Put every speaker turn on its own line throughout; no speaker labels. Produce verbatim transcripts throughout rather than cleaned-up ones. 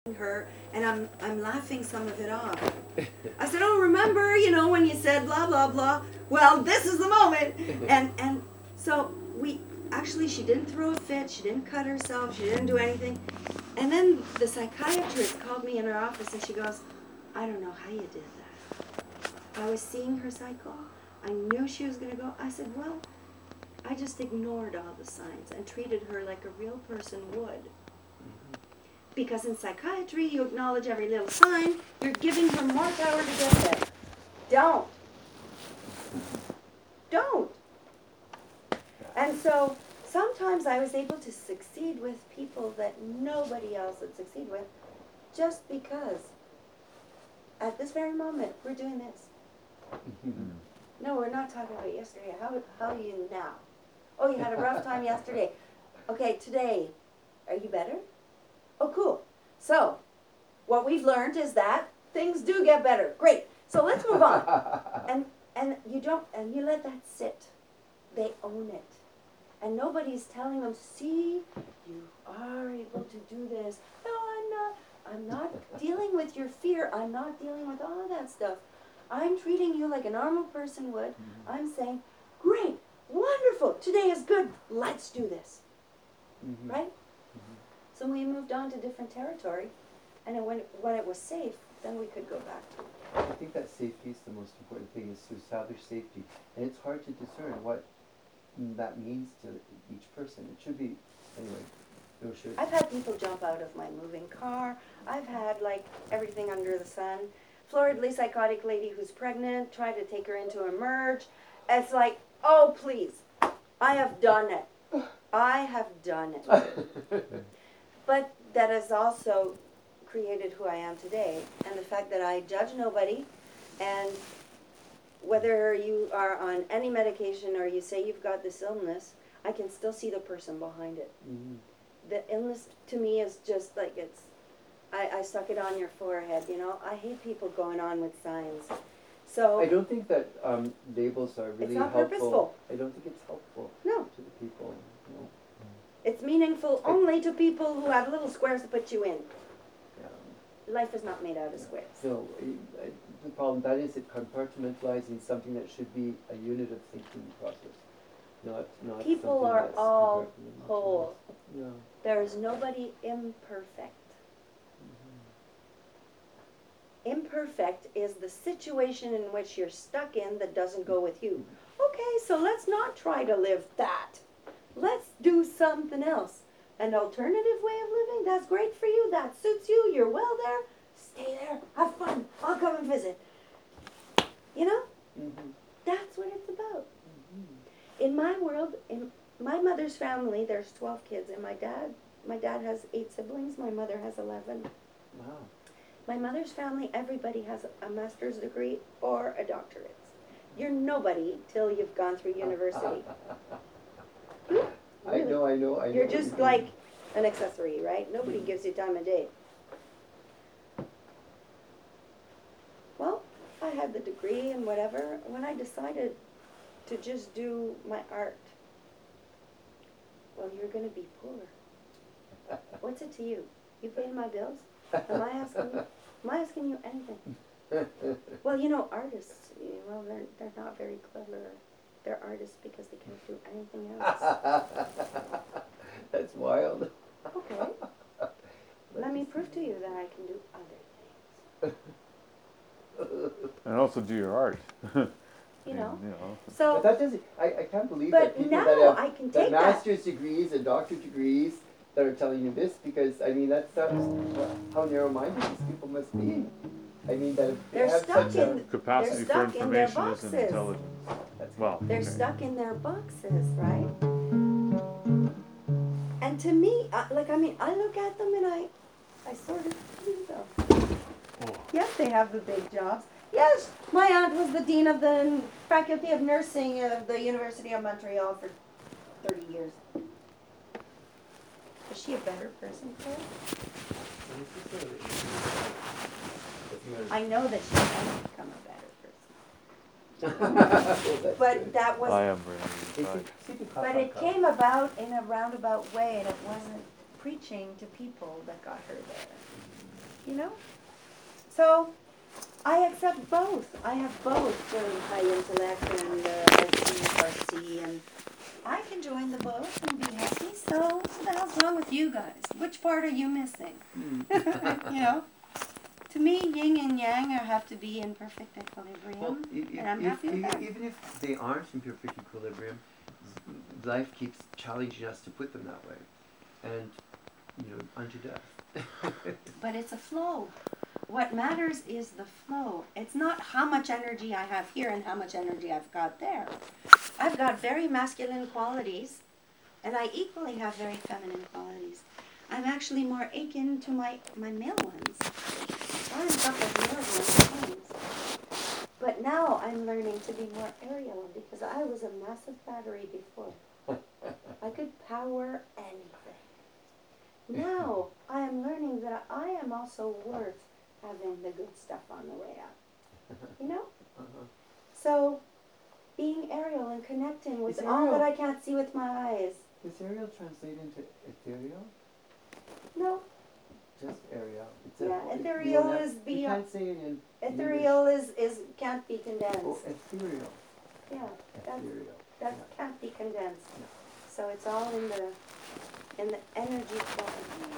her, and I'm I'm laughing some of it off. I said, "Oh, remember, you know, when you said blah blah blah? Well, this is the moment." And and so we actually, she didn't throw a fit, she didn't cut herself, she didn't do anything. And then the psychiatrist called me in her office, and she goes, "I don't know how you did that. I was seeing her cycle. I knew she was going to go." I said, "Well, I just ignored all the signs and treated her like a real person would." Because in psychiatry, you acknowledge every little sign. You're giving her more power to get there. Don't. Don't. And so sometimes I was able to succeed with people that nobody else would succeed with, just because at this very moment we're doing this. No, we're not talking about yesterday. How, how are you now? Oh, you had a rough time yesterday. Okay, today, are you better? Oh, cool. So, what we've learned is that things do get better. Great. So let's move on. And and you don't, and you let that sit. They own it. And nobody's telling them, "See, you are able to do this." No, I'm not. I'm not dealing with your fear. I'm not dealing with all of that stuff. I'm treating you like a normal person would. Mm-hmm. I'm saying, "Great, wonderful, today is good. Let's do this." Mm-hmm. Right? So we moved on to different territory, and it, when, when it was safe, then we could go back to it.
I think that safety is the most important thing, is to establish safety. And it's hard to discern what that means to each person. It should be, anyway, no should.
I've had people jump out of my moving car. I've had, like, everything under the sun. Floridly psychotic lady who's pregnant, try to take her into a merge. It's like, oh, please, I have done it. I have done it. But that has also created who I am today, and the fact that I judge nobody, and whether you are on any medication or you say you've got this illness, I can still see the person behind it. Mm-hmm. The illness to me is just like it's, I, I stuck it on your forehead, you know. I hate people going on with signs. So
I don't think that um, labels are really
it's not
helpful.
purposeful.
I don't think it's helpful
no.
to the people. No.
It's meaningful only to people who have little squares to put you in.
Yeah.
Life is not made out of squares.
No, I, I, the problem that is it compartmentalizing something that should be a unit of thinking process, not not.
People
something
are
that's
all whole.
Yeah.
There is nobody imperfect. Mm-hmm. Imperfect is the situation in which you're stuck in that doesn't go with you. Okay, so let's not try to live that. Let's do something else. An alternative way of living, that's great for you, that suits you, you're well there, stay there, have fun, I'll come and visit. You know? Mm-hmm. That's what it's about. Mm-hmm. In my world, in my mother's family, there's twelve kids, and my dad, my dad has eight siblings, my mother has eleven.
Wow. My
mother's family, everybody has a master's degree or a doctorate. You're nobody till you've gone through university. Really?
I know, I know, I know.
You're just like an accessory, right? Nobody gives you time of day. Well, I had the degree and whatever. When I decided to just do my art, well, you're going to be poor. What's it to you? You paying my bills? Am I asking you? Am I asking you anything? Well, you know, artists, you know, well, they're, they're not very clever. They're artists because they can't do anything else.
That's wild.
Okay. Let me prove to you that I can do other things.
And also do your art.
You know.
And, you know.
So.
But that doesn't. I, I can't believe
but
that people
now
that have
I can
that
take
master's
that.
degrees and doctorate degrees that are telling you this, because I mean that's, that's how narrow-minded these people must be. I mean that
they're
they have
stuck
such
in
a
capacity
they're
for
stuck in their
information isn't
boxes.
intelligence. Well,
They're
okay.
stuck in their boxes, right? And to me, I, like I mean, I look at them and I, I sort of feel them. Oh. Yes, they have the big jobs. Yes, my aunt was the dean of the faculty of nursing of the University of Montreal for thirty years. Is she a better person for it? I know that she can become a better person. But that was.
I am really.
But it came about in a roundabout way, and it wasn't preaching to people that got her there. you know? So, I accept both. I have both, the high intellect and uh, S C, R C, and I can join the both and be happy. So, what the hell's wrong with you guys? Which part are you missing? You know? To me, yin and yang are- have to be in perfect equilibrium,
Well, i- i-
and I'm
if-
happy with
i-
that.
even if they aren't in perfect equilibrium, s- life keeps challenging us to put them that way, and you know, unto death.
But it's a flow. What matters is the flow. It's not how much energy I have here and how much energy I've got there. I've got very masculine qualities, and I equally have very feminine qualities. I'm actually more akin to my, my male ones. I am up as more of my things. But now I'm learning to be more aerial because I was a massive battery before. I could power anything. Now I am learning that I am also worth having the good stuff on the way up. You know?
Uh-huh.
So, being aerial and connecting with
Is
all that
aerial-
I can't see with my eyes.
Does aerial translate into ethereal?
No,
Just aerial. It's
Yeah,
it's
ethereal
beyond that-
is
You
beyond-
can't say it in
ethereal is, is can't be condensed.
Oh, ethereal.
Yeah, that's,
Ethereal.
that
yeah.
can't be condensed.
No.
So it's all in the in the energy form.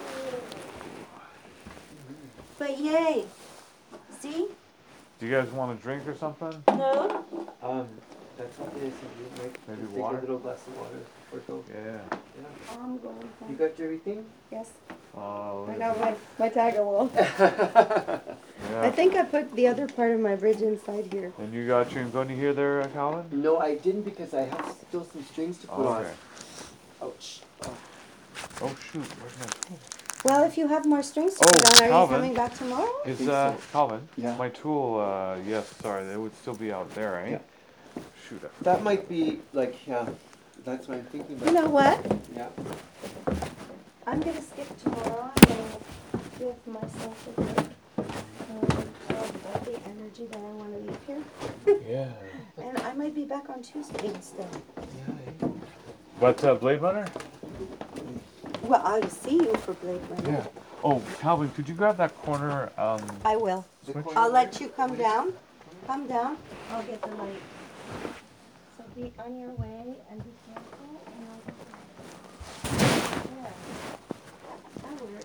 But yay! See?
Do you guys want a drink or something?
No.
Um, that's what it is. You make,
Maybe
just
water?
take a little glass of water before go.
Yeah.
Yeah.
I'm going.
You got everything?
Yes.
Oh,
I
look
got
at
my my tiger wool.
that.
I
Yeah.
think I put the other part of my bridge inside here.
And you got your Ngoni here there, uh, Calvin?
No, I didn't because I have still some strings to put on.
Okay.
Ouch. Oh.
Oh shoot, where's my tool?
Well, if you have more strings to
Oh,
put on, are
Calvin.
you coming back tomorrow?
Is
think
uh
so.
Calvin?
Yeah.
My tool, uh yes, sorry, they would still be out there, eh?
Yeah.
Shoot, I forgot.
That might be like, yeah, that's what I'm thinking about.
You know what?
Yeah.
I'm gonna skip tomorrow. I'm gonna give myself a break. Um, of all the energy that I want to leave here.
Yeah.
And I might be back on Tuesday instead.
Yeah.
But uh, Blade Runner?
Well, I'll see you for Blade Runner.
Yeah. Oh, Calvin, could you grab that corner um
I will.
The
switch?
corner
I'll
there?
let you come down. Come down. I'll get the light. So be on your way and be careful. And I'll get the light. Yeah. That works.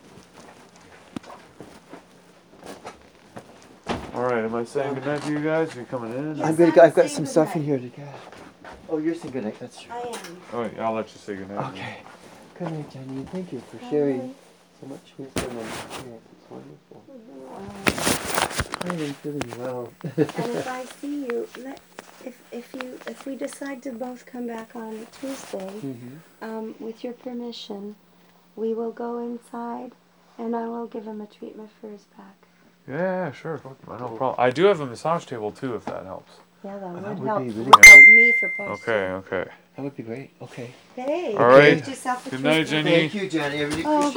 Alright, am I saying goodnight to you guys? Are you coming in?
Yes.
I'm gonna.
I'm
go- I've got
saying
some stuff in
goodnight.
here to get. Oh, you're saying goodnight. That's true.
I am.
Oh, yeah, I'll let you say goodnight.
Okay. Good night, Jenny. Thank you for
Bye.
sharing so much wisdom and experience. It's wonderful.
Wow.
I am feeling well.
And if I see you, let, if if you if we decide to both come back on Tuesday,
Mhm.
um, with your permission, we will go inside, and I will give him a treatment for his back.
Yeah, sure. No problem. I do have a massage table too, if that helps.
Yeah, that would,
that would
help.
be really
would help
great.
me for posture.
Okay, okay.
That would be great. Okay.
Hey,
All right.
get yourself a
Good night,
treatment.
Jenny.
Thank you, Jenny. I really
Oh,
appreciate